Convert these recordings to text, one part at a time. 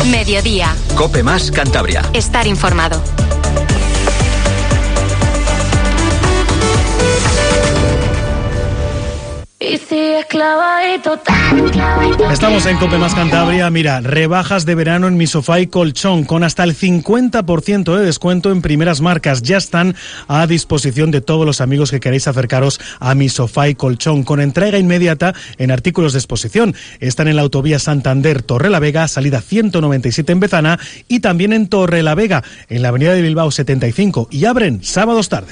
Mediodía. COPE más Cantabria. Estar informado. Estamos en COPE más Cantabria. Mira, rebajas de verano en Mi Sofá y Colchón con hasta el 50% de descuento en primeras marcas. Ya están a disposición de todos los amigos que queréis acercaros a Mi Sofá y Colchón con entrega inmediata en artículos de exposición. Están en la autovía Santander-Torrelavega, salida 197 en Bezana, y también en Torrelavega, en la avenida de Bilbao 75, y abren sábados tarde.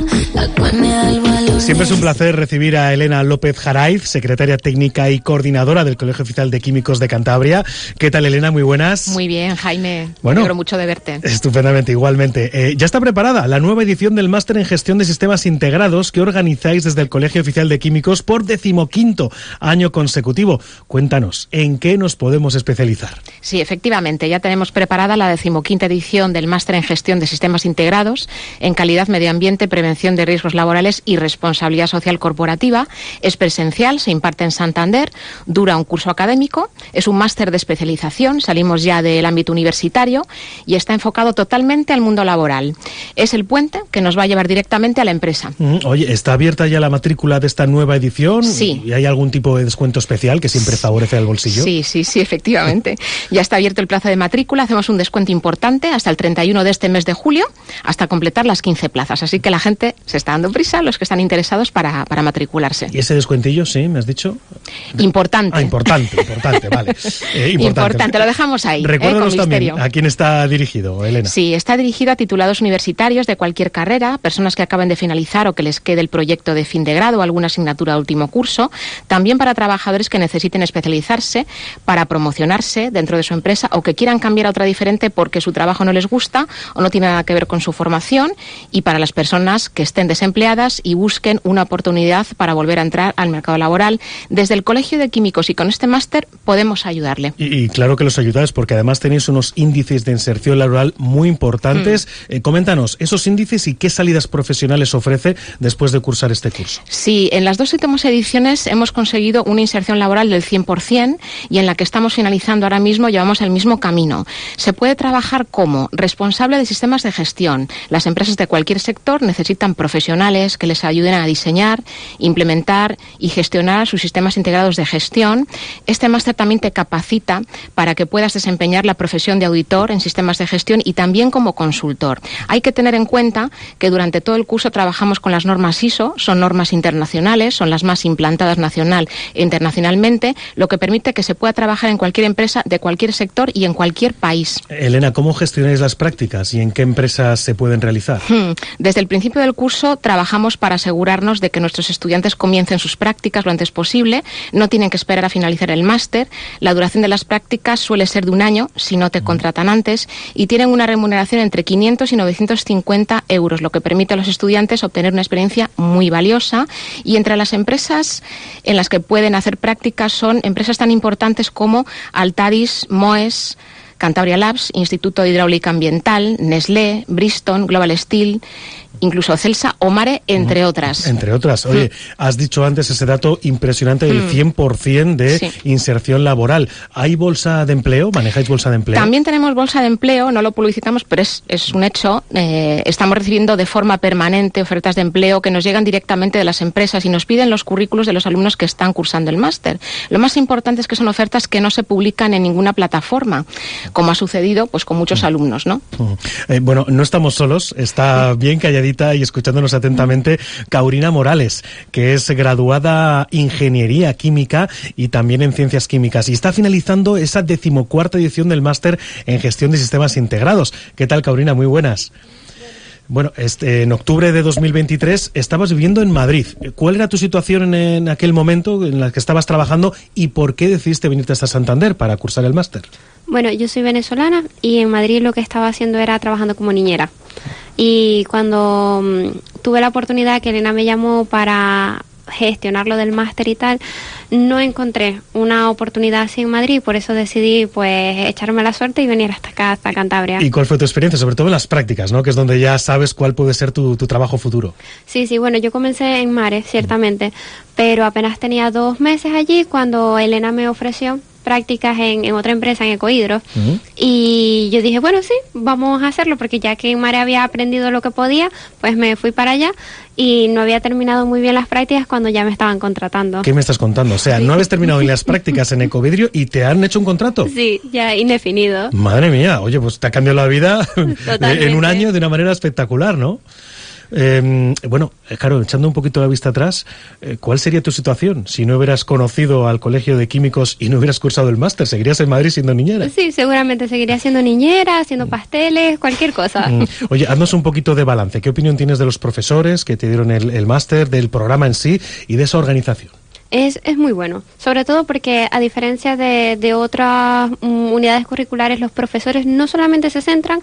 Siempre es un placer recibir a Elena López Jaraiz, secretaria técnica y coordinadora del Colegio Oficial de Químicos de Cantabria. ¿Qué tal, Elena? Muy buenas. Muy bien, Jaime. Bueno, me alegro mucho de verte. Estupendamente, igualmente. Ya está preparada la nueva edición del Máster en Gestión de Sistemas Integrados que organizáis desde el Colegio Oficial de Químicos por 15º año consecutivo. Cuéntanos, ¿en qué nos podemos especializar? Sí, efectivamente, ya tenemos preparada la 15ª edición del Máster en Gestión de Sistemas Integrados en Calidad, Medio Ambiente, Prevención de Riesgos Laborales y Responsabilidad Social Corporativa. Es presencial, se imparte en Santander, dura un curso académico, es un máster de especialización, salimos ya del ámbito universitario y está enfocado totalmente al mundo laboral. Es el puente que nos va a llevar directamente a la empresa. Oye, ¿está abierta ya la matrícula de esta nueva edición? Sí. ¿Y hay algún tipo de descuento especial que siempre favorece al bolsillo? Sí, efectivamente. Ya está abierto el plazo de matrícula, hacemos un descuento importante hasta el 31 de este mes de julio, hasta completar las 15 plazas. Así que la gente se está dando prisa, los que están interesados para matricularse. ¿Y ese descuentillo, sí, me has dicho? Importante. Importante, vale. Importante, lo dejamos ahí. Recuérdanos con también misterio. a quién está dirigido, Elena. Sí, está dirigido a titulados universitarios de cualquier carrera, personas que acaben de finalizar o que les quede el proyecto de fin de grado o alguna asignatura de último curso, también para trabajadores que necesiten especializarse para promocionarse dentro de su empresa o que quieran cambiar a otra diferente porque su trabajo no les gusta o no tiene nada que ver con su formación, y para las personas que estén desempleadas y busquen una oportunidad para volver a entrar al mercado laboral. Desde el Colegio de Químicos y con este máster podemos ayudarle. Y claro que los ayudáis porque además tenéis unos índices de inserción laboral muy importantes. Coméntanos esos índices y qué salidas profesionales ofrece después de cursar este curso. Sí, en las dos últimas ediciones hemos conseguido una inserción laboral del 100% y en la que estamos finalizando ahora mismo llevamos el mismo camino. Se puede trabajar como responsable de sistemas de gestión. Las empresas de cualquier sector necesitan profesionales que les ayuden a diseñar, implementar y gestionar sus sistemas integrados de gestión. Este máster también te capacita para que puedas desempeñar la profesión de auditor en sistemas de gestión y también como consultor. Hay que tener en cuenta que durante todo el curso trabajamos con las normas ISO, son normas internacionales, son las más implantadas nacional e internacionalmente, lo que permite que se pueda trabajar en cualquier empresa de cualquier sector y en cualquier país. Elena, ¿cómo gestionáis las prácticas y en qué empresas se pueden realizar? Desde el principio del curso trabajamos para asegurarnos de que nuestros estudiantes comiencen sus prácticas lo antes posible, no tienen que esperar a finalizar el máster. La duración de las prácticas suele ser de un año, si no te contratan antes, y tienen una remuneración entre 500 y 950 euros, lo que permite a los estudiantes obtener una experiencia muy valiosa. Y entre las empresas en las que pueden hacer prácticas son empresas tan importantes como Altaris, Moes, Cantabria Labs, Instituto de Hidráulica Ambiental, Nestlé, Bristol, Global Steel, incluso Celsa o Mare, entre otras. Entre otras. Oye, has dicho antes ese dato impresionante del 100% de inserción laboral. ¿Hay bolsa de empleo? ¿Manejáis bolsa de empleo? También tenemos bolsa de empleo, no lo publicitamos, pero es un hecho. Estamos recibiendo de forma permanente ofertas de empleo que nos llegan directamente de las empresas y nos piden los currículos de los alumnos que están cursando el máster. Lo más importante es que son ofertas que no se publican en ninguna plataforma, como ha sucedido pues con muchos alumnos, ¿no? Bueno, no estamos solos, está bien calladita y escuchándonos atentamente Caurina Morales, que es graduada Ingeniería Química y también en Ciencias Químicas, y está finalizando esa 14ª edición del Máster en Gestión de Sistemas Integrados. ¿Qué tal, Caurina? Muy buenas. Bueno, en octubre de 2023 estabas viviendo en Madrid. ¿Cuál era tu situación en aquel momento en la que estabas trabajando y por qué decidiste venirte hasta Santander para cursar el máster? Bueno, yo soy venezolana y en Madrid lo que estaba haciendo era trabajando como niñera. Y cuando tuve la oportunidad que Elena me llamó para gestionar lo del máster y tal, no encontré una oportunidad así en Madrid, por eso decidí pues echarme la suerte y venir hasta acá, hasta Cantabria. ¿Y cuál fue tu experiencia? Sobre todo en las prácticas, ¿no? Que es donde ya sabes cuál puede ser tu trabajo futuro. Sí, bueno, yo comencé en Mare, ciertamente, pero apenas tenía 2 meses allí cuando Elena me ofreció prácticas en otra empresa, en Ecohidro, y yo dije, bueno, sí, vamos a hacerlo, porque ya que en Mare había aprendido lo que podía, pues me fui para allá y no había terminado muy bien las prácticas cuando ya me estaban contratando. ¿Qué me estás contando? O sea, no habías terminado bien las prácticas en Ecovidrio y te han hecho un contrato. Sí, ya indefinido. Madre mía, oye, pues te ha cambiado la vida en un año de una manera espectacular, ¿no? Bueno, claro, echando un poquito la vista atrás, ¿cuál sería tu situación si no hubieras conocido al Colegio de Químicos y no hubieras cursado el máster? ¿Seguirías en Madrid siendo niñera? Sí, seguramente seguiría siendo niñera, haciendo pasteles, cualquier cosa. Oye, haznos un poquito de balance. ¿Qué opinión tienes de los profesores que te dieron el máster, del programa en sí y de esa organización? Es muy bueno, sobre todo porque a diferencia de otras unidades curriculares, los profesores no solamente se centran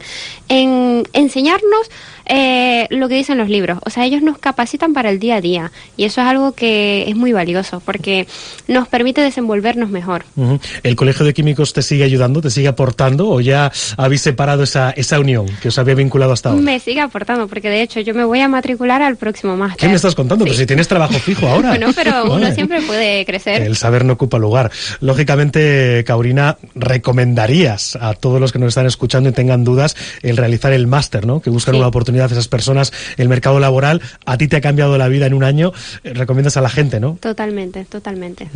en enseñarnos lo que dicen los libros, o sea, ellos nos capacitan para el día a día y eso es algo que es muy valioso porque nos permite desenvolvernos mejor. ¿El Colegio de Químicos te sigue ayudando, te sigue aportando o ya habéis separado esa unión que os había vinculado hasta ahora? Me sigue aportando porque de hecho yo me voy a matricular al próximo máster. ¿Qué me estás contando? Sí. Pues si tienes trabajo fijo ahora. Bueno, pero uno siempre puede crecer. El saber no ocupa lugar. Lógicamente, Caurina, recomendarías a todos los que nos están escuchando y tengan dudas el realizar el máster, ¿no? Que buscan una oportunidad esas personas, el mercado laboral. A ti te ha cambiado la vida en un año. Recomiendas a la gente, ¿no? Totalmente, totalmente.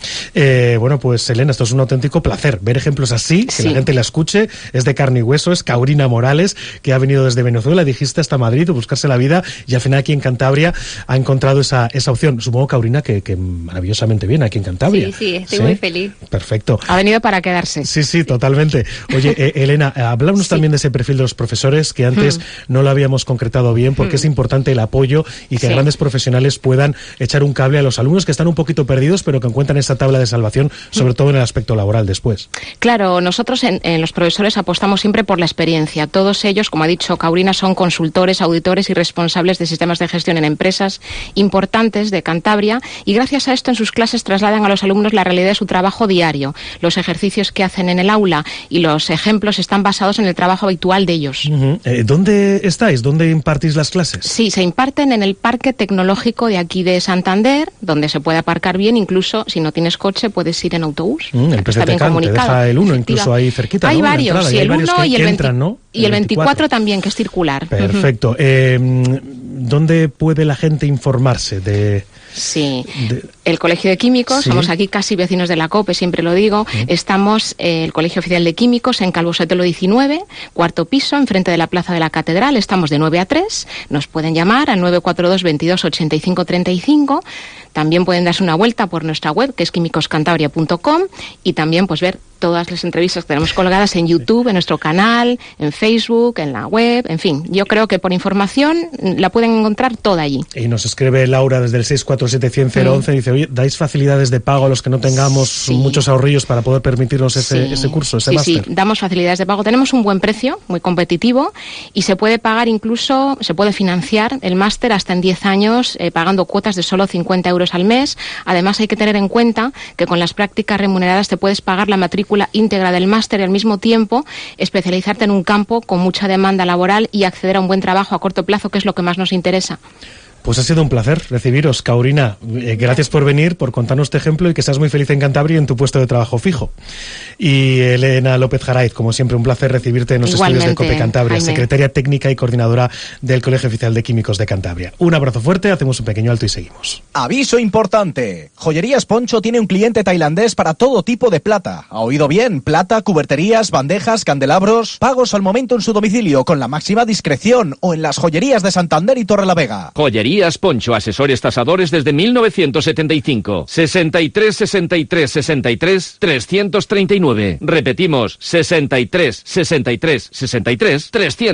Bueno, pues Elena, esto es un auténtico placer. Ver ejemplos así, que la gente la escuche. Es de carne y hueso. Es Caurina Morales, que ha venido desde Venezuela, dijiste, hasta Madrid, a buscarse la vida y al final aquí en Cantabria ha encontrado esa opción. Supongo, Caurina, que maravillosamente bien aquí en Cantabria. Sí, estoy muy feliz. Perfecto. Ha venido para quedarse. Sí, totalmente. Oye, Elena, háblanos también de ese perfil de los profesores que antes no lo habíamos concretado bien, porque es importante el apoyo y que grandes profesionales puedan echar un cable a los alumnos que están un poquito perdidos, pero que encuentran esa tabla de salvación, sobre todo en el aspecto laboral después. Claro, nosotros en los profesores apostamos siempre por la experiencia. Todos ellos, como ha dicho Caurina, son consultores, auditores y responsables de sistemas de gestión en empresas importantes de Cantabria y gracias a esto en sus clases trasladan a los alumnos la realidad de su trabajo diario. Los ejercicios que hacen en el aula y los ejemplos están basados en el trabajo habitual de ellos. ¿Dónde estáis? ¿Dónde impartís las clases? Sí, se imparten en el Parque Tecnológico de aquí de Santander, donde se puede aparcar bien, incluso si no tienes coche puedes ir en autobús. El PSTCAN te deja el 1 incluso ahí cerquita, hay ¿no? Varios, sí, el 1 y el 20, entran, ¿no? Y el 24 también, que es circular. Perfecto. ¿Dónde puede la gente informarse de...? Sí, el Colegio de Químicos, somos aquí casi vecinos de la COPE, siempre lo digo. Estamos el Colegio Oficial de Químicos en Calvo Sotelo 19, cuarto piso, enfrente de la Plaza de la Catedral. Estamos de 9 a 3. Nos pueden llamar al 942 22 85 35. También pueden darse una vuelta por nuestra web, que es químicoscantabria.com, y también pues ver todas las entrevistas que tenemos colgadas en YouTube, en nuestro canal, en Facebook, en la web, en fin. Yo creo que por información la pueden encontrar toda allí. Y nos escribe Laura desde el 647-100-11, dice, oye, ¿dais facilidades de pago a los que no tengamos muchos ahorrillos para poder permitirnos ese curso, ese máster? Sí, damos facilidades de pago. Tenemos un buen precio, muy competitivo, y se puede pagar incluso, se puede financiar el máster hasta en 10 años, pagando cuotas de solo 50 euros al mes. Además, hay que tener en cuenta que con las prácticas remuneradas te puedes pagar la matrícula íntegra del máster y al mismo tiempo especializarte en un campo con mucha demanda laboral y acceder a un buen trabajo a corto plazo, que es lo que más nos interesa. Pues ha sido un placer recibiros, Caurina. Gracias por venir, por contarnos este ejemplo y que seas muy feliz en Cantabria y en tu puesto de trabajo fijo. Y Elena López Jaraiz, como siempre, un placer recibirte en los estudios de COPE Cantabria, Jaime. Secretaria técnica y coordinadora del Colegio Oficial de Químicos de Cantabria. Un abrazo fuerte, hacemos un pequeño alto y seguimos. Aviso importante. Joyerías Poncho tiene un cliente tailandés para todo tipo de plata. ¿Ha oído bien? Plata, cuberterías, bandejas, candelabros. Pagos al momento en su domicilio con la máxima discreción o en las joyerías de Santander y Torrelavega. Joyerías Poncho, asesores tasadores desde 1975. 63 63 63 339. Repetimos, 63 63 63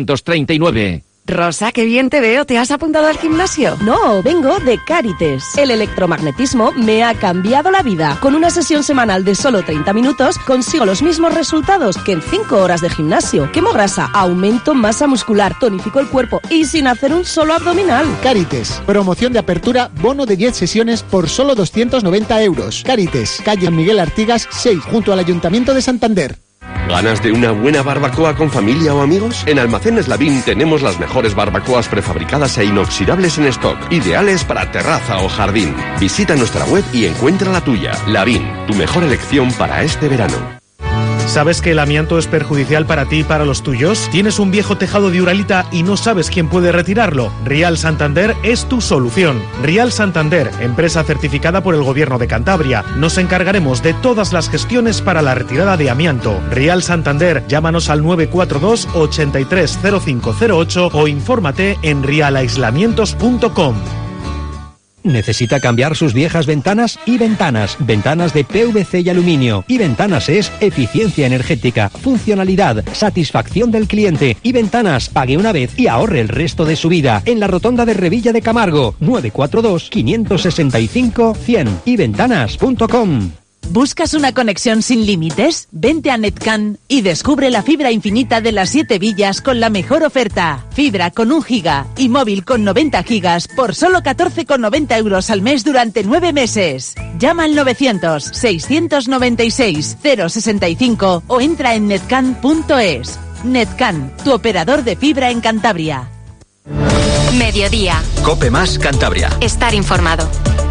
339. Rosa, qué bien te veo. ¿Te has apuntado al gimnasio? No, vengo de Cárites. El electromagnetismo me ha cambiado la vida. Con una sesión semanal de solo 30 minutos consigo los mismos resultados que en 5 horas de gimnasio. Quemo grasa, aumento masa muscular, tonifico el cuerpo y sin hacer un solo abdominal. Cárites, promoción de apertura, bono de 10 sesiones por solo 290 euros. Cárites, calle Miguel Artigas 6, junto al Ayuntamiento de Santander. ¿Ganas de una buena barbacoa con familia o amigos? En Almacenes Lavín tenemos las mejores barbacoas prefabricadas e inoxidables en stock, ideales para terraza o jardín. Visita nuestra web y encuentra la tuya. Lavín, tu mejor elección para este verano. ¿Sabes que el amianto es perjudicial para ti y para los tuyos? ¿Tienes un viejo tejado de Uralita y no sabes quién puede retirarlo? Rial Santander es tu solución. Rial Santander, empresa certificada por el Gobierno de Cantabria. Nos encargaremos de todas las gestiones para la retirada de amianto. Rial Santander, llámanos al 942 830508 o infórmate en rialaislamientos.com. ¿Necesita cambiar sus viejas ventanas? Y Ventanas de PVC y aluminio. Y Ventanas es eficiencia energética, funcionalidad, satisfacción del cliente. Y Ventanas, pague una vez y ahorre el resto de su vida. En la rotonda de Revilla de Camargo, 942 565 100. yventanas.com. ¿Buscas una conexión sin límites? Vente a Netcan y descubre la fibra infinita de las 7 villas con la mejor oferta. Fibra con 1 giga y móvil con 90 gigas por solo 14,90 euros al mes durante 9 meses. Llama al 900-696-065 o entra en netcan.es. Netcan, tu operador de fibra en Cantabria. Mediodía. COPE más Cantabria. Estar informado.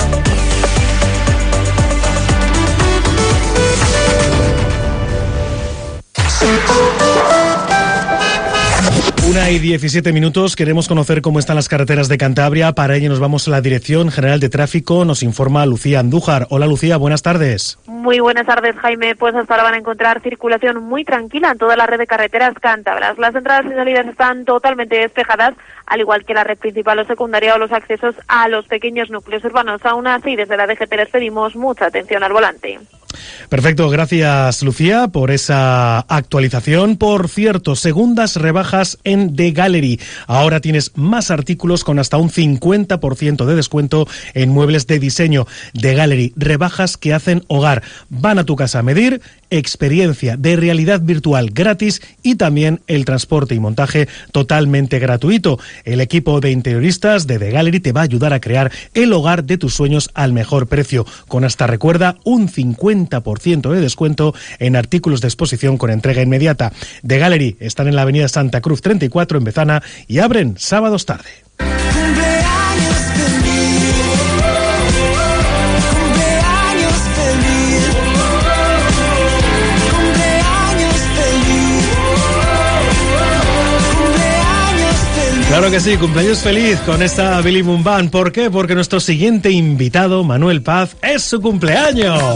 1:17. Queremos conocer cómo están las carreteras de Cantabria. Para ello nos vamos a la Dirección General de Tráfico. Nos informa Lucía Andújar. Hola Lucía, buenas tardes. Muy buenas tardes, Jaime. Pues hasta ahora van a encontrar circulación muy tranquila en toda la red de carreteras cántabras. Las entradas y salidas están totalmente despejadas, al igual que la red principal o secundaria o los accesos a los pequeños núcleos urbanos. Aún así, desde la DGT les pedimos mucha atención al volante. Perfecto, gracias Lucía por esa actualización. Por cierto, segundas rebajas en The Gallery. Ahora tienes más artículos con hasta un 50% de descuento en muebles de diseño. The Gallery, rebajas que hacen hogar. Van a tu casa a medir, experiencia de realidad virtual gratis y también el transporte y montaje totalmente gratuito. El equipo de interioristas de The Gallery te va a ayudar a crear el hogar de tus sueños al mejor precio, con hasta, recuerda, un 50% de descuento en artículos de exposición con entrega inmediata. The Gallery están en la avenida Santa Cruz 34 en Bezana y abren sábados tarde. Claro que sí, cumpleaños feliz con esta Billy Boom Band. ¿Por qué? Porque nuestro siguiente invitado, Manuel Paz, es su cumpleaños.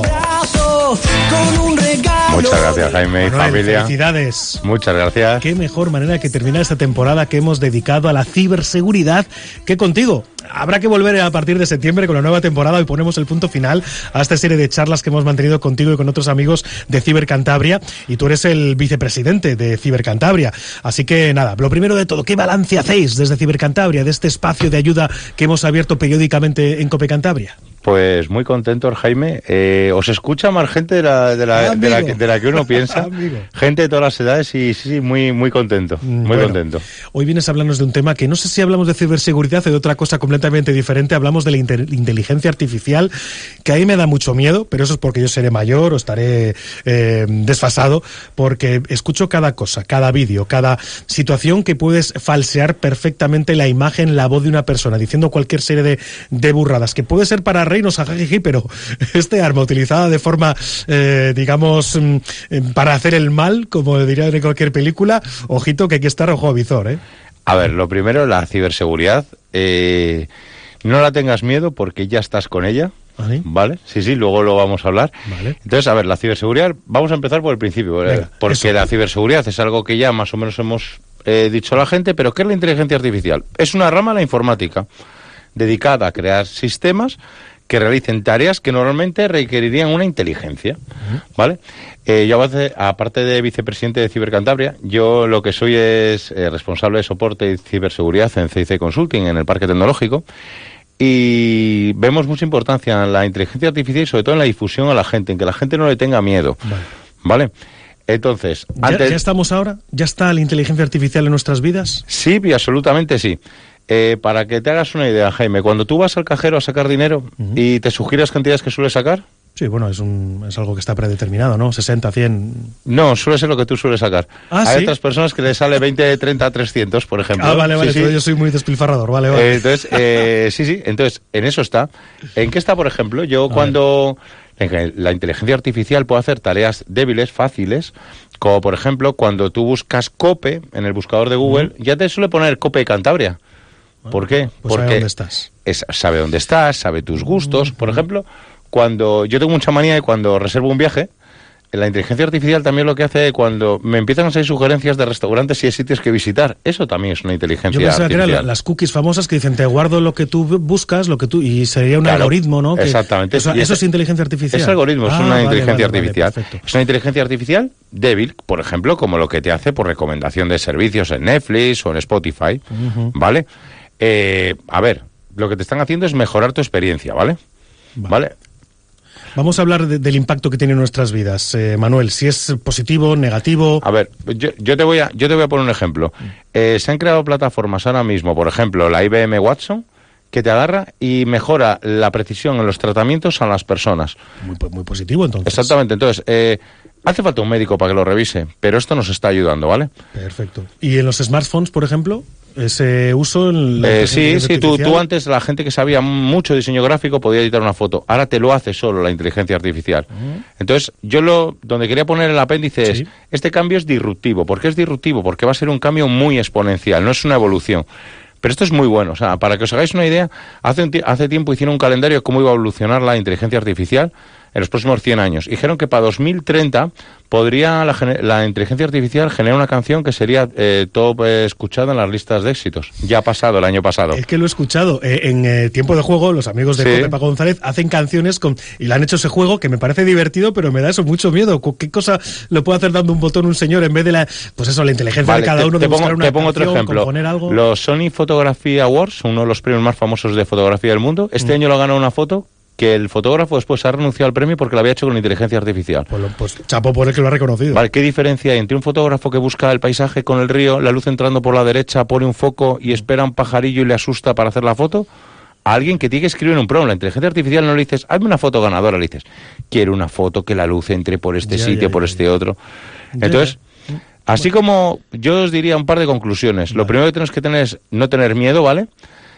Muchas gracias, Jaime y Manuel, familia. Felicidades. Muchas gracias. Qué mejor manera que terminar esta temporada que hemos dedicado a la ciberseguridad que contigo. Habrá que volver a partir de septiembre con la nueva temporada y ponemos el punto final a esta serie de charlas que hemos mantenido contigo y con otros amigos de Ciber Cantabria, y tú eres el vicepresidente de Ciber Cantabria. Así que nada, lo primero de todo, ¿qué balance hacéis desde Ciber Cantabria de este espacio de ayuda que hemos abierto periódicamente en COPE Cantabria? Pues muy contentos, Jaime. Os escucha más gente de la que uno piensa. Gente de todas las edades y sí, muy contento. Muy contento. Hoy vienes a hablarnos de un tema que no sé si hablamos de ciberseguridad o de otra cosa completamente diferente. Hablamos de la inteligencia artificial, que a mí me da mucho miedo, pero eso es porque yo seré mayor o estaré desfasado, porque escucho cada cosa, cada vídeo, cada situación que puedes falsear perfectamente la imagen, la voz de una persona, diciendo cualquier serie de burradas, que puede ser para reírnos a jajiji, pero este arma utilizada de forma, digamos, para hacer el mal, como diría en cualquier película, ojito que hay que estar ojo a visor, ¿eh? A ver, lo primero, la ciberseguridad, no la tengas miedo porque ya estás con ella. ¿Vale? Sí, luego lo vamos a hablar. Vale. Entonces, a ver, la ciberseguridad, vamos a empezar por el principio, venga, porque eso. La ciberseguridad es algo que ya más o menos hemos dicho a la gente, pero ¿qué es la inteligencia artificial? Es una rama de la informática dedicada a crear sistemas que realicen tareas que normalmente requerirían una inteligencia, ¿vale? Yo, aparte de vicepresidente de Ciber Cantabria, yo lo que soy es responsable de soporte y ciberseguridad en CIC Consulting, en el Parque Tecnológico, y vemos mucha importancia en la inteligencia artificial y sobre todo en la difusión a la gente, en que la gente no le tenga miedo, ¿vale? Entonces, ¿Ya estamos ahora? ¿Ya está la inteligencia artificial en nuestras vidas? Sí, absolutamente sí. Para que te hagas una idea, Jaime, cuando tú vas al cajero a sacar dinero y te sugieres cantidades que sueles sacar, Sí, bueno, es algo que está predeterminado, ¿no? 60, 100... No, suele ser lo que tú sueles sacar. Hay ¿sí? otras personas que les sale 20, 30, 300, por ejemplo. Vale, sí. yo soy muy despilfarrador, vale. Entonces, sí, entonces, en eso está. ¿En qué está, por ejemplo? Yo cuando... La inteligencia artificial puede hacer tareas débiles, fáciles, como por ejemplo, cuando tú buscas COPE en el buscador de Google, ya te suele poner COPE Cantabria. ¿Por qué? Pues porque sabe dónde estás. Sabe dónde estás, sabe tus gustos. Por ejemplo, cuando yo tengo mucha manía de cuando reservo un viaje, la inteligencia artificial también lo que hace cuando me empiezan a salir sugerencias de restaurantes y de sitios que visitar. Eso también es una inteligencia artificial. Yo pensaba que eran las cookies famosas que dicen, te guardo lo que tú buscas, y sería un algoritmo, ¿no? Exactamente. Eso es inteligencia artificial. Es algoritmo, es una inteligencia artificial. Perfecto. Es una inteligencia artificial débil, por ejemplo, como lo que te hace por recomendación de servicios en Netflix o en Spotify, ¿vale? A ver, lo que te están haciendo es mejorar tu experiencia, ¿vale? Vamos a hablar del impacto que tiene en nuestras vidas, Manuel, si es positivo, negativo. A ver, yo te voy a poner un ejemplo. Se han creado plataformas ahora mismo, por ejemplo, la IBM Watson, que te agarra y mejora la precisión en los tratamientos a las personas. Muy positivo, entonces. Exactamente, entonces, hace falta un médico para que lo revise, pero esto nos está ayudando, ¿vale? Perfecto. ¿Y en los smartphones, por ejemplo? Ese uso en la sí, tú antes la gente que sabía mucho diseño gráfico podía editar una foto, ahora te lo hace solo la inteligencia artificial. Entonces, donde quería poner el apéndice es, este cambio es disruptivo. ¿Por qué es disruptivo? Porque va a ser un cambio muy exponencial, no es una evolución. Pero esto es muy bueno, o sea, para que os hagáis una idea, hace tiempo hicieron un calendario de cómo iba a evolucionar la inteligencia artificial en los próximos 100 años. Dijeron que para 2030 podría la inteligencia artificial generar una canción que sería top escuchada en las listas de éxitos. Ya ha pasado, el año pasado. Es que lo he escuchado. En Tiempo de Juego, los amigos de Cope Paco González hacen canciones y le han hecho ese juego que me parece divertido, pero me da eso mucho miedo. ¿Qué cosa lo puede hacer dando un botón un señor en vez de la inteligencia de cada uno de buscar una pongo otro ejemplo. Componer algo? Los Sony Photography Awards, uno de los premios más famosos de fotografía del mundo, este año lo ha ganado una foto que el fotógrafo después ha renunciado al premio porque lo había hecho con inteligencia artificial. Pues chapo por el que lo ha reconocido. Vale, ¿qué diferencia hay entre un fotógrafo que busca el paisaje con el río, la luz entrando por la derecha, pone un foco y espera un pajarillo y le asusta para hacer la foto? A alguien que tiene que escribir en un prompt. La inteligencia artificial no le dices, hazme una foto ganadora, le dices, quiero una foto que la luz entre por este sitio, por este otro. Entonces, así como yo os diría un par de conclusiones. Lo primero que tenemos que tener es no tener miedo, ¿vale?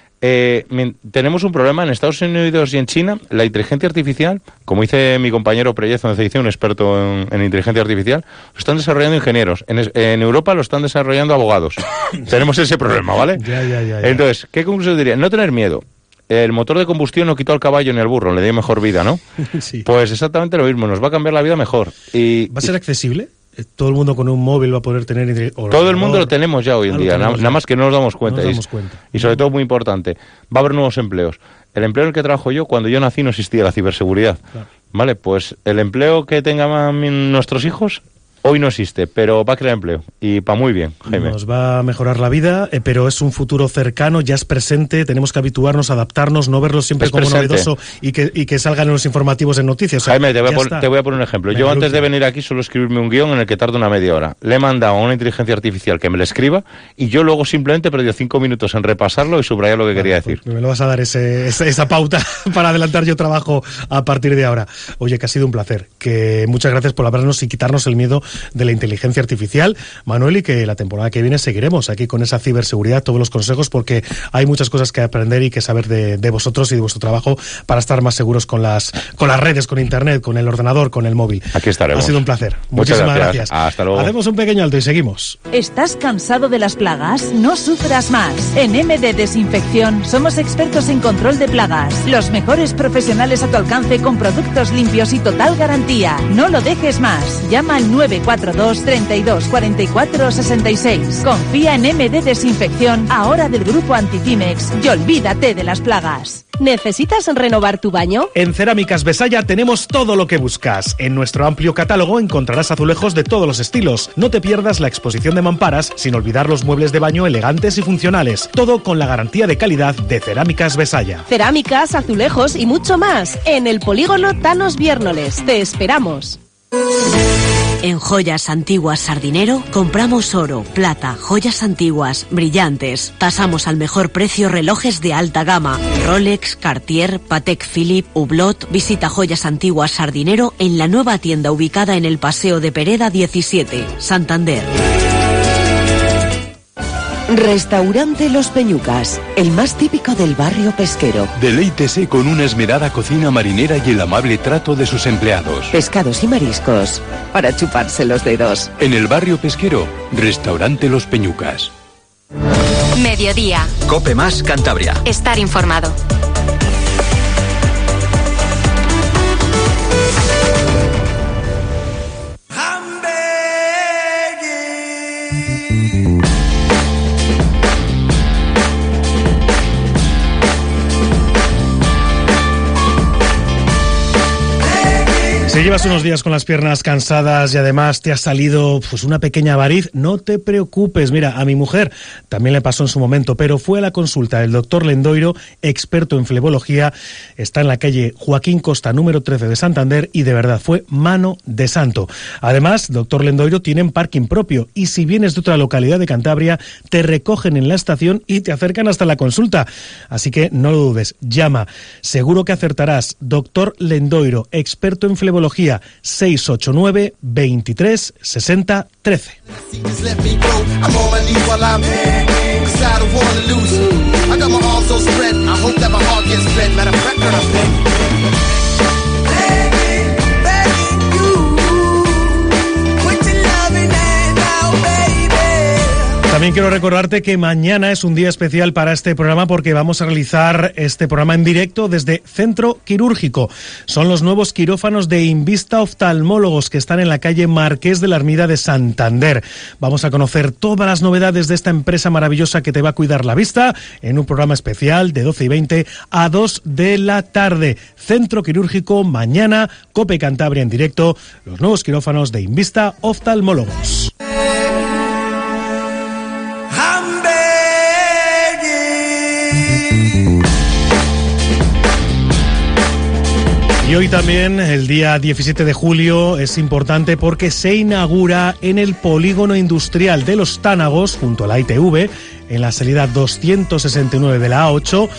Tenemos un problema en Estados Unidos y en China. La inteligencia artificial, como dice mi compañero Preyez, donde se dice un experto en inteligencia artificial, lo están desarrollando ingenieros. En Europa lo están desarrollando abogados. Tenemos ese problema, ¿vale? Ya. Entonces, ¿qué conclusión diría? No tener miedo. El motor de combustión no quitó al caballo ni al burro, le dio mejor vida, ¿no? Sí. Pues exactamente lo mismo, nos va a cambiar la vida mejor. ¿Va a ser accesible? ¿Todo el mundo con un móvil va a poder tener...? Todo el mundo lo tenemos ya hoy en día, nada más que no nos damos cuenta. Y sobre todo, muy importante, va a haber nuevos empleos. El empleo en el que trabajo yo, cuando yo nací no existía la ciberseguridad. Claro. ¿Vale? Pues el empleo que tengan nuestros hijos hoy no existe, pero va a crear empleo. Y para muy bien, Jaime. Nos va a mejorar la vida, pero es un futuro cercano, ya es presente, tenemos que habituarnos, adaptarnos, no verlo siempre como novedoso y que salgan en los informativos en noticias. O sea, Jaime, te voy a poner un ejemplo. Yo antes de venir aquí suelo escribirme un guión en el que tardo una media hora. Le he mandado a una inteligencia artificial que me lo escriba y yo luego simplemente he perdido 5 minutos en repasarlo y subrayar lo que quería decir. Pues me lo vas a dar esa pauta para adelantar yo trabajo a partir de ahora. Oye, que ha sido un placer. Que muchas gracias por hablarnos y quitarnos el miedo de la inteligencia artificial, Manuel, y que la temporada que viene seguiremos aquí con esa ciberseguridad, todos los consejos, porque hay muchas cosas que aprender y que saber de vosotros y de vuestro trabajo para estar más seguros con las redes, con internet, con el ordenador, con el móvil. Aquí estaremos. Ha sido un placer. Muchísimas gracias. Hasta luego. Hacemos un pequeño alto y seguimos. ¿Estás cansado de las plagas? No sufras más. En MD Desinfección somos expertos en control de plagas. Los mejores profesionales a tu alcance con productos limpios y total garantía. No lo dejes más. Llama al 942 32 44 66. Confía en MD Desinfección, ahora del grupo Anticimex, y olvídate de las plagas. ¿Necesitas renovar tu baño? En Cerámicas Besaya tenemos todo lo que buscas. En nuestro amplio catálogo encontrarás azulejos de todos los estilos. No te pierdas la exposición de mamparas, sin olvidar los muebles de baño elegantes y funcionales. Todo con la garantía de calidad de Cerámicas Besaya. Cerámicas, azulejos y mucho más. En el polígono Thanos Viérnoles. Te esperamos. En Joyas Antiguas Sardinero compramos oro, plata, joyas antiguas, brillantes. Tasamos al mejor precio relojes de alta gama. Rolex, Cartier, Patek Philippe, Hublot. Visita Joyas Antiguas Sardinero en la nueva tienda ubicada en el Paseo de Pereda 17, Santander. Restaurante Los Peñucas, el más típico del barrio pesquero. Deleítese con una esmerada cocina marinera y el amable trato de sus empleados. Pescados y mariscos, para chuparse los dedos. En el barrio pesquero, Restaurante Los Peñucas. Mediodía. Cope Más Cantabria. Estar informado. Si llevas unos días con las piernas cansadas y además te ha salido pues una pequeña variz, no te preocupes. Mira, a mi mujer también le pasó en su momento, pero fue a la consulta del doctor Lendoiro, experto en flebología. Está en la calle Joaquín Costa, número 13 de Santander, y de verdad fue mano de santo. Además, doctor Lendoiro tiene parking propio y si vienes de otra localidad de Cantabria, te recogen en la estación y te acercan hasta la consulta. Así que no lo dudes, llama. Seguro que acertarás. Doctor Lendoiro, experto en flebología. 689 23 60 13. También quiero recordarte que mañana es un día especial para este programa porque vamos a realizar este programa en directo desde Centro Quirúrgico. Son los nuevos quirófanos de Invista Oftalmólogos que están en la calle Marqués de la Ermida de Santander. Vamos a conocer todas las novedades de esta empresa maravillosa que te va a cuidar la vista en un programa especial de 12:20 a 2 de la tarde. Centro Quirúrgico, mañana, Cope Cantabria en directo, los nuevos quirófanos de Invista Oftalmólogos. Y hoy también, el día 17 de julio, es importante porque se inaugura en el polígono industrial de Los Tánagos, junto a la ITV, en la salida 269 de la A8,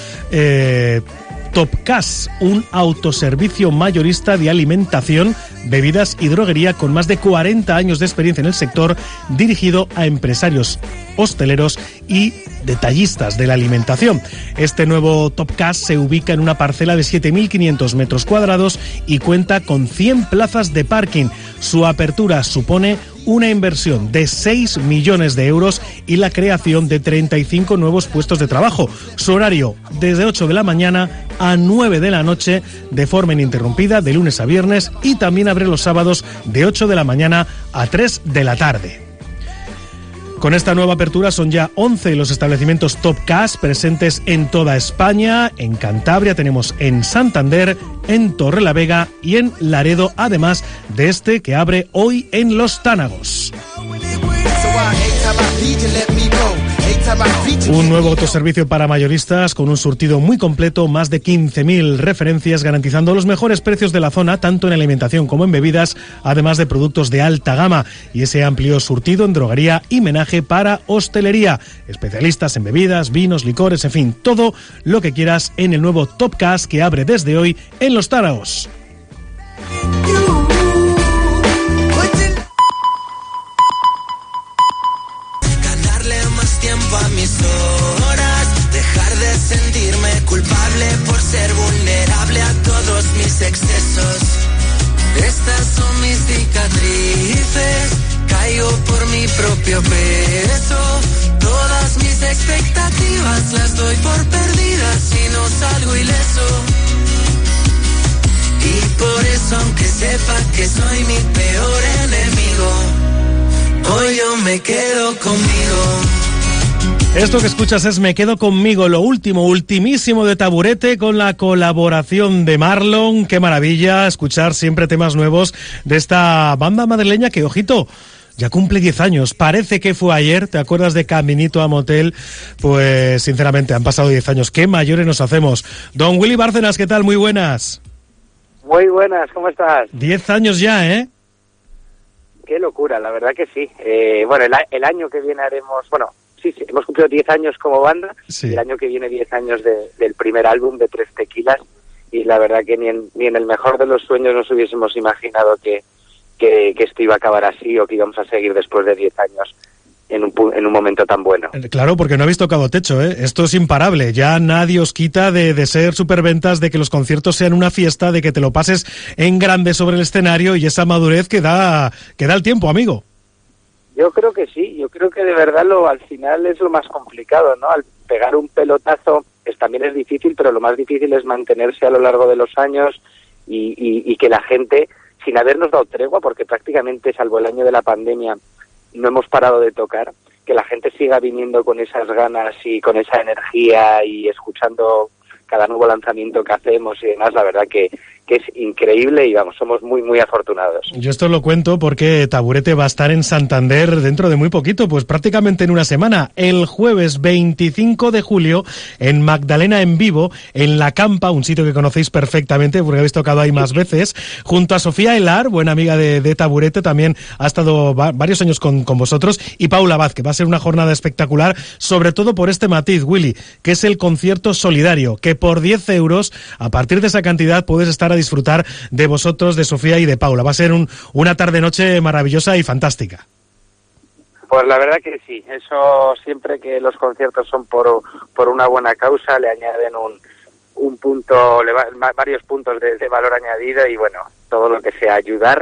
Topcas, un autoservicio mayorista de alimentación, bebidas y droguería con más de 40 años de experiencia en el sector, dirigido a empresarios hosteleros y detallistas de la alimentación. Este nuevo Topcas se ubica en una parcela de 7.500 metros cuadrados y cuenta con 100 plazas de parking. Su apertura supone una inversión de 6 millones de euros y la creación de 35 nuevos puestos de trabajo. Su horario desde 8 de la mañana a 9 de la noche de forma ininterrumpida de lunes a viernes y también abre los sábados de 8 de la mañana a 3 de la tarde. Con esta nueva apertura son ya 11 los establecimientos Topcas presentes en toda España. En Cantabria tenemos en Santander, en Torrelavega y en Laredo, además de este que abre hoy en Los Tánagos. Un nuevo autoservicio para mayoristas con un surtido muy completo, más de 15.000 referencias, garantizando los mejores precios de la zona, tanto en alimentación como en bebidas, además de productos de alta gama. Y ese amplio surtido en droguería y menaje para hostelería. Especialistas en bebidas, vinos, licores, en fin, todo lo que quieras en el nuevo Topcas que abre desde hoy en Los Tánagos. A mis horas, dejar de sentirme culpable por ser vulnerable a todos mis excesos. Estas son mis cicatrices, caigo por mi propio peso. Todas mis expectativas las doy por perdidas y no salgo ileso. Y por eso, aunque sepa que soy mi peor enemigo, hoy yo me quedo conmigo. Esto que escuchas es Me Quedo Conmigo, lo último, ultimísimo de Taburete, con la colaboración de Marlon. Qué maravilla escuchar siempre temas nuevos de esta banda madrileña que, ojito, ya cumple 10 años. Parece que fue ayer, ¿te acuerdas de Caminito a Motel? Pues sinceramente han pasado 10 años. Qué mayores nos hacemos. Don Willy Bárcenas, ¿qué tal? Muy buenas. Muy buenas, ¿cómo estás? 10 años ya, ¿eh? Qué locura, la verdad que sí. Bueno, el año que viene haremos... Bueno, sí, hemos cumplido 10 años como banda, y el año que viene 10 años del primer álbum de Tres Tequilas, y la verdad que ni en el mejor de los sueños nos hubiésemos imaginado que esto iba a acabar así, o que íbamos a seguir después de 10 años en un momento tan bueno. Claro, porque no habéis tocado techo, ¿eh? Esto es imparable. Ya nadie os quita de ser superventas, de que los conciertos sean una fiesta, de que te lo pases en grande sobre el escenario, y esa madurez que da el tiempo, amigo. Yo creo que sí, yo creo que de verdad al final es lo más complicado, ¿no? Al pegar un pelotazo también es difícil, pero lo más difícil es mantenerse a lo largo de los años y que la gente, sin habernos dado tregua, porque prácticamente salvo el año de la pandemia no hemos parado de tocar, que la gente siga viniendo con esas ganas y con esa energía y escuchando cada nuevo lanzamiento que hacemos y demás, la verdad que es increíble, y vamos, somos muy, muy afortunados. Yo esto lo cuento porque Taburete va a estar en Santander dentro de muy poquito, pues prácticamente en una semana, el jueves 25 de julio, en Magdalena en vivo, en La Campa, un sitio que conocéis perfectamente porque habéis tocado ahí más veces, junto a Sofía Elar, buena amiga de Taburete, también ha estado varios años con vosotros, y Paula Vaz, que va a ser una jornada espectacular, sobre todo por este matiz, Willy, que es el concierto solidario, que por 10 euros, a partir de esa cantidad, puedes estar a disfrutar de vosotros, de Sofía y de Paula. Va a ser una tarde-noche maravillosa y fantástica. Pues la verdad que sí, eso siempre que los conciertos son por una buena causa, le añaden un punto, varios puntos de valor añadido, y bueno, todo lo que sea ayudar,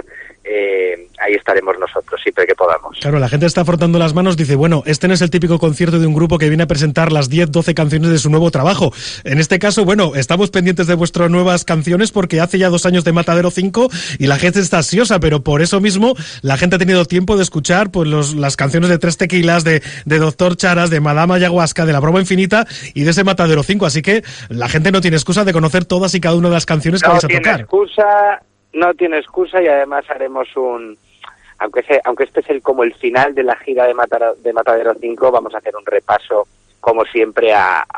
ahí estaremos nosotros siempre que podamos. Claro, la gente está frotando las manos, dice, bueno, este no es el típico concierto de un grupo que viene a presentar las 10, 12 canciones de su nuevo trabajo. En este caso, bueno, estamos pendientes de vuestras nuevas canciones porque hace ya 2 años de Matadero 5 y la gente está ansiosa, pero por eso mismo la gente ha tenido tiempo de escuchar pues las canciones de Tres Tequilas, de Doctor Charas, de Madama Ayahuasca, de La Broma Infinita y de ese Matadero 5, así que la gente no tiene excusa de conocer todas y cada una de las canciones que vais a tocar. No tiene excusa, y además haremos aunque este es como el final de la gira de Matadero 5, vamos a hacer un repaso como siempre a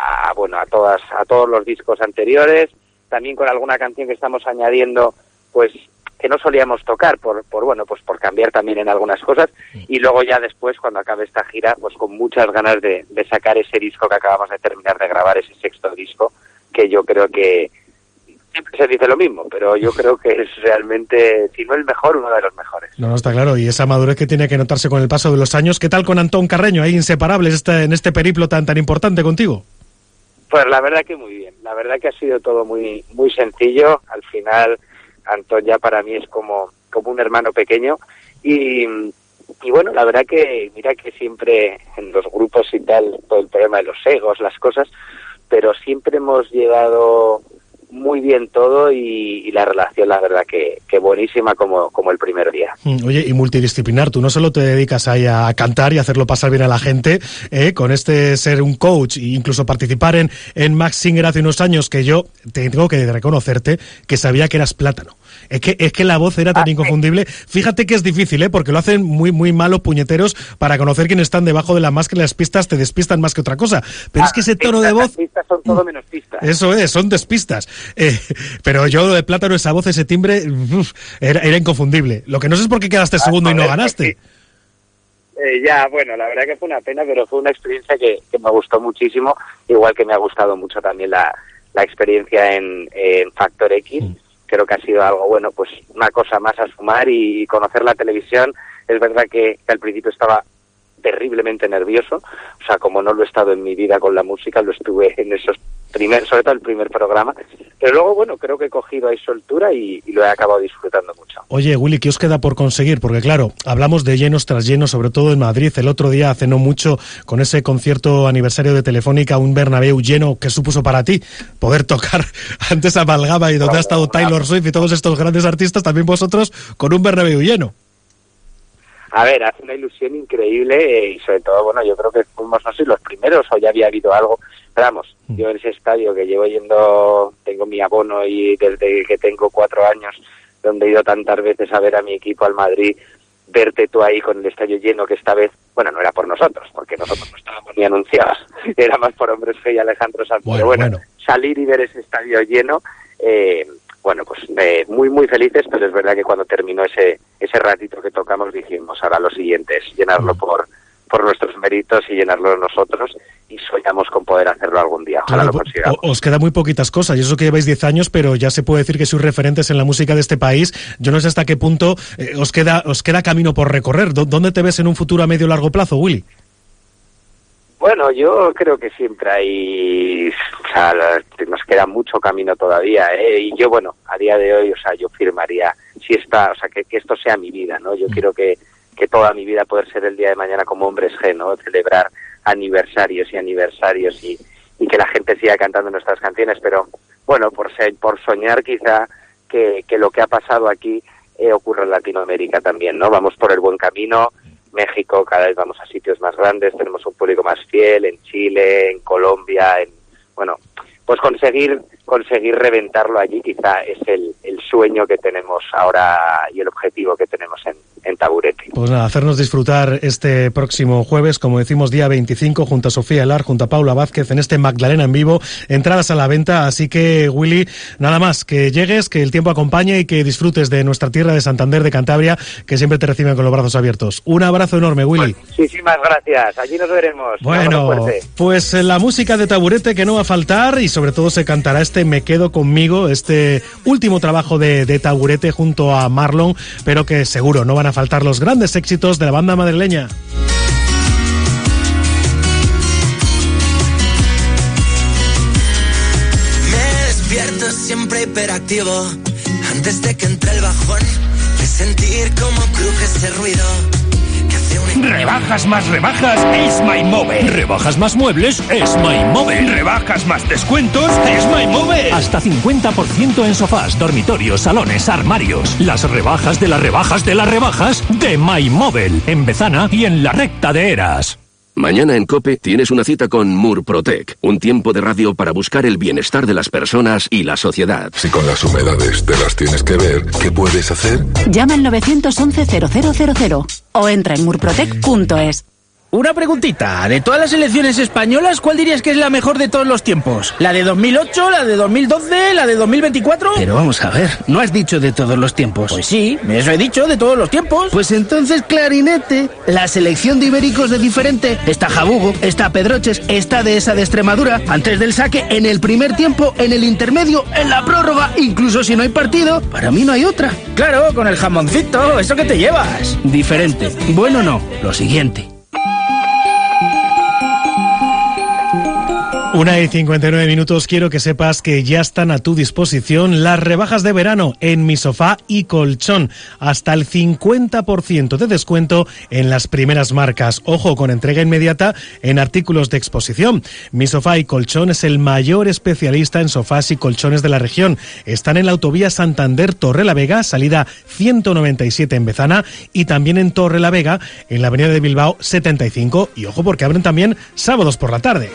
todos los discos anteriores, también con alguna canción que estamos añadiendo, pues que no solíamos tocar por cambiar también en algunas cosas, y luego ya después, cuando acabe esta gira, pues con muchas ganas de sacar ese disco que acabamos de terminar de grabar, ese 6º disco, que yo creo que siempre se dice lo mismo, pero yo creo que es realmente, si no el mejor, uno de los mejores. No, está claro, y esa madurez que tiene que notarse con el paso de los años. ¿Qué tal con Antón Carreño, ahí inseparables en este periplo tan importante contigo? Pues la verdad que muy bien, la verdad que ha sido todo muy, muy sencillo. Al final, Antón ya para mí es como un hermano pequeño, y bueno, la verdad que, mira que siempre en los grupos y tal, todo el problema de los egos, las cosas, pero siempre hemos llevado muy bien todo, y la relación, la verdad que buenísima como el primer día. Oye, y multidisciplinar, tú no solo te dedicas ahí a cantar y hacerlo pasar bien a la gente, con ser un coach e incluso participar en Max Singer hace unos años, que yo tengo que reconocerte que sabía que eras plátano. Es que la voz era tan inconfundible. Fíjate que es difícil, porque lo hacen muy, muy malos puñeteros para conocer quiénes están debajo de la máscara. Las pistas te despistan más que otra cosa. Pero es que ese tono de voz... Las pistas son todo menos pistas. Eso es, son despistas. Pero yo de plátano, esa voz, ese timbre, era inconfundible. Lo que no sé es por qué quedaste segundo y no ganaste. Ya, bueno, la verdad que fue una pena, pero fue una experiencia que me gustó muchísimo, igual que me ha gustado mucho también la experiencia en Factor X. Creo que ha sido algo bueno, pues una cosa más a sumar, y conocer la televisión. Es verdad que al principio estaba terriblemente nervioso, o sea, como no lo he estado en mi vida con la música, lo estuve en esos sobre todo el primer programa, pero luego, bueno, creo que he cogido ahí soltura y lo he acabado disfrutando mucho. Oye, Willy, ¿qué os queda por conseguir? Porque claro, hablamos de llenos tras llenos, sobre todo en Madrid. El otro día, hace no mucho, con ese concierto aniversario de Telefónica, un Bernabéu lleno. ¿Qué supuso para ti poder tocar antes a Malgama, y donde ha estado Taylor Swift y todos estos grandes artistas, también vosotros, con un Bernabéu lleno? A ver, hace una ilusión increíble, y sobre todo, bueno, yo creo que fuimos, no sé, los primeros, o ya había habido algo, pero vamos, yo en ese estadio que llevo yendo, tengo mi abono, y desde que tengo 4 años, donde he ido tantas veces a ver a mi equipo, al Madrid, verte tú ahí con el estadio lleno, que esta vez, bueno, no era por nosotros, porque nosotros no estábamos ni anunciados, era más por Hombres G y Alejandro Sanz, pero bueno, salir y ver ese estadio lleno, bueno, pues muy, muy felices, pero es verdad que cuando terminó ese ratito que tocamos dijimos, ahora lo siguiente es llenarlo por nuestros méritos y llenarlo nosotros, y soñamos con poder hacerlo algún día. Ojalá lo consigamos. Os queda muy poquitas cosas, y eso que lleváis 10 años, pero ya se puede decir que sois referentes en la música de este país. Yo no sé hasta qué punto os queda camino por recorrer. ¿Dónde te ves en un futuro a medio o largo plazo, Willy? Bueno, yo creo que siempre hay, o sea, nos queda mucho camino todavía, y yo, bueno, a día de hoy, o sea, yo firmaría, que esto sea mi vida, ¿no? Yo quiero que toda mi vida poder ser el día de mañana como Hombres G, ¿no? Celebrar aniversarios y que la gente siga cantando nuestras canciones, pero bueno, por soñar quizá que lo que ha pasado aquí ocurre en Latinoamérica también, ¿no? Vamos por el buen camino. México, cada vez vamos a sitios más grandes, tenemos un público más fiel, en Chile, en Colombia, pues conseguir reventarlo allí quizá es el sueño que tenemos ahora y el objetivo que tenemos en Taburete. Pues nada, hacernos disfrutar este próximo jueves, como decimos, día 25, junto a Sofía Elar, junto a Paula Vázquez, en este Magdalena en vivo, entradas a la venta, así que, Willy, nada más, que llegues, que el tiempo acompañe y que disfrutes de nuestra tierra de Santander, de Cantabria, que siempre te reciben con los brazos abiertos. Un abrazo enorme, Willy. Muchísimas gracias, allí nos veremos. Bueno, pues la música de Taburete que no va a faltar, y sobre todo se cantará este Me Quedo Conmigo, este último trabajo de Taburete junto a Marlon, pero que seguro no van a faltar los grandes éxitos de la banda madrileña. Me despierto siempre hiperactivo, antes de que entre el bajón, de sentir cómo cruje ese ruido. Rebajas más rebajas es MyMobile. Rebajas más muebles es MyMobile. Rebajas más descuentos es MyMobile. Hasta 50% en sofás, dormitorios, salones, armarios. Las rebajas de las rebajas de las rebajas de MyMobile. En Bezana y en la recta de Eras. Mañana en COPE tienes una cita con Murprotec, un tiempo de radio para buscar el bienestar de las personas y la sociedad. Si con las humedades te las tienes que ver, ¿qué puedes hacer? Llama al 911-0000 o entra en murprotec.es. Una preguntita, de todas las selecciones españolas, ¿cuál dirías que es la mejor de todos los tiempos? ¿La de 2008, la de 2012, la de 2024? Pero vamos a ver, ¿no has dicho de todos los tiempos? Pues sí, eso he dicho, de todos los tiempos. Pues entonces, clarinete, la selección de ibéricos de diferente. Está Jabugo, está Pedroches, está Dehesa de Extremadura, antes del saque, en el primer tiempo, en el intermedio, en la prórroga, incluso si no hay partido, para mí no hay otra. Claro, con el jamoncito, eso que te llevas. Diferente. Bueno, no, lo siguiente. 1:59. Quiero que sepas que ya están a tu disposición las rebajas de verano en Mi Sofá y Colchón. Hasta el 50% de descuento en las primeras marcas. Ojo, con entrega inmediata en artículos de exposición. Mi Sofá y Colchón es el mayor especialista en sofás y colchones de la región. Están en la autovía Santander-Torrelavega, salida 197 en Bezana, y también en Torrelavega, en la avenida de Bilbao 75. Y ojo, porque abren también sábados por la tarde.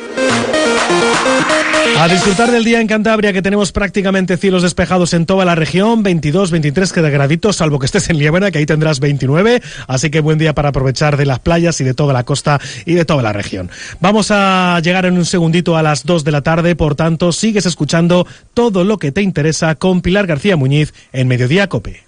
A disfrutar del día en Cantabria, que tenemos prácticamente cielos despejados en toda la región, 22, 23 graditos, salvo que estés en Liébana, que ahí tendrás 29, así que buen día para aprovechar de las playas y de toda la costa y de toda la región. Vamos a llegar en un segundito a las 2 de la tarde, por tanto, sigues escuchando todo lo que te interesa con Pilar García Muñiz en Mediodía COPE.